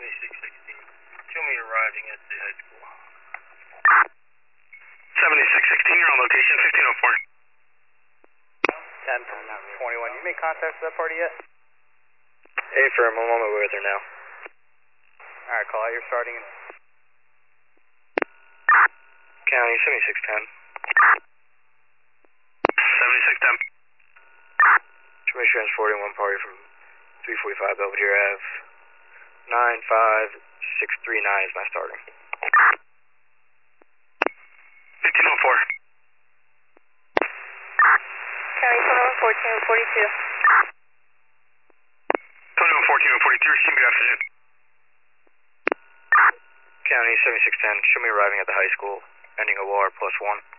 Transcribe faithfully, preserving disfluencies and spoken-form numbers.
seventy-six sixteen. Show me arriving at the high school. seventy-six sixteen, you're on location, fifteen oh four. ten from twenty-one. You made contact with that party yet? Hey, firm, I'm on my way with her now. Alright, call out your starting. County, seventy-six ten. seventy-six ten. Show me transporting one party from three forty-five Belvedere Ave. nine five six three nine is my starting. fifteen oh four. County twenty-one fourteen forty-two. twenty-one fourteen forty-two, receive, good afternoon. County, seventy-six ten, show me arriving at the high school, ending O R plus one.